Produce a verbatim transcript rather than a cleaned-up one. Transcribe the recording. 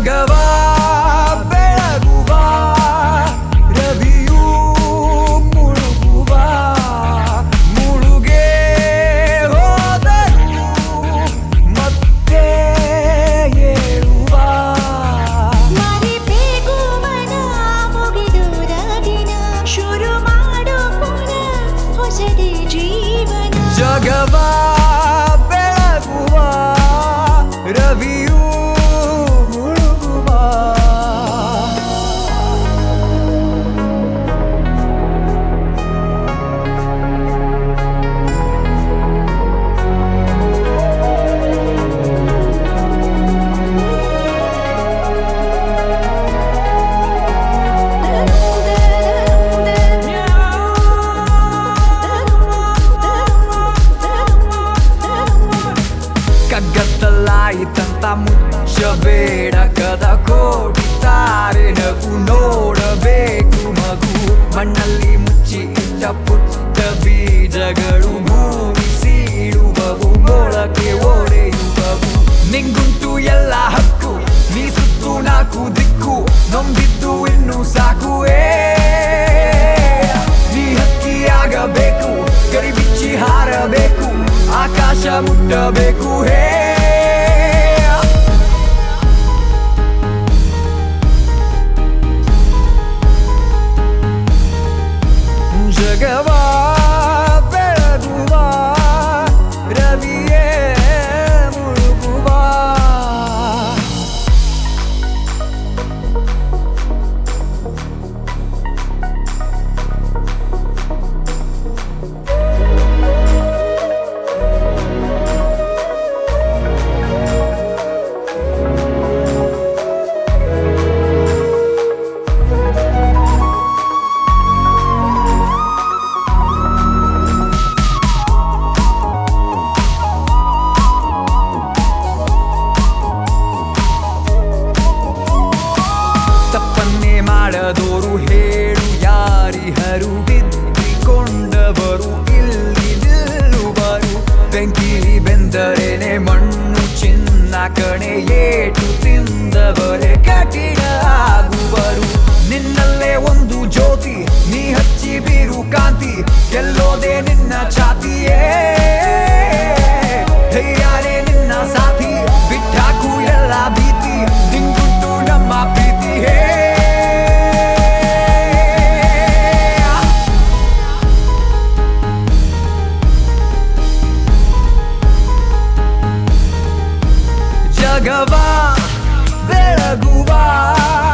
ಜಗವ ಬೆಳಗುವ ರವಿಯೂ ಮುಳುಗುವ ಮುಳುಗೆ ಹೋದರು ಮತ್ತೆ ಏಳುವ ಮರೆಬೇಕು ಮನ ಮುಗಿದುದ ದಿನ ಶುರು ಮಾಡು ಪುನಃ ಹೊಸದೇ ಜೀವನ ಜಗವ ಬೆಳಗುವ ರವಿಯೂ ಮುಳುಗುವ ಕಗ್ಗತ್ತಲಾಯಿತಂತ ಮುಚ್ಚಬೇಡ ಕದ ಕೋಡಿತಾರೆ ನಗು ನೋಡಬೇಕು ಮಗು ಮಣ್ಣಲ್ಲಿ ಮುಚ್ಚಿ ಇಟ್ಟ ಪುಟ್ಟ ಬೀಜಗಳು ಭೂಮಿ ಸೀಳುವವು ಮೊಳಕೆ ಒಡೆಯುವವು ನಿಂಗುಂಟು ಎಲ್ಲ ಹಕ್ಕು ನೀ ಸುತ್ತು ನಾಲ್ಕು ದಿಕ್ಕು ನೊಂದಿದ್ದು ಇನ್ನು ಸಾಕು ಏ ನೀ ಹಕ್ಕಿಯಾಗಬೇಕು ಗರಿ ಬಿಚ್ಚಿ ಹಾರಬೇಕು ಆಕಾಶ ಮುಟ್ಟಬೇಕು ಹೇ ಜಗವ ಬೆಳಗುವ ರವಿಯೇ ಮುಳುಗುವ ತಪ್ಪನ್ನೇ ಮಾಡದೋರು ಹೇಳು ಯಾರಿಹರು ಬಿದ್ದಿಕೊಂಡವರು ಇಲ್ಲಿ ನಿಲ್ಲುವರು ಬೆಂಕಿಲಿ ಬೆಂದರೇನೆ ಮಣ್ಣು ಚಿನ್ನ ಕಣೆ ಏಟು ತಿಂದವರೇ ಕಠಿಣ ಆಗುವರು ನಿನ್ನಲ್ಲೇ ಒಂದು ಜ್ಯೋತಿ ನೀ ಹಚ್ಚಿ ಬೀರು ಕಾಂತಿ ಗೆಲ್ಲೋದೆ ನಿನ್ನ ಛಾತಿಯೇ ಧೈರ್ಯನೇ ನಿನ್ನ ಸಾಥಿ ಬಿಟ್ಟಾಕು ಎಲ್ಲ ಭೀತಿ ನಿಂಗುಂಟು ನಮ್ಮ ಪ್ರೀತಿ ಹೇ ಜಗವ ಬೆಳಗುವ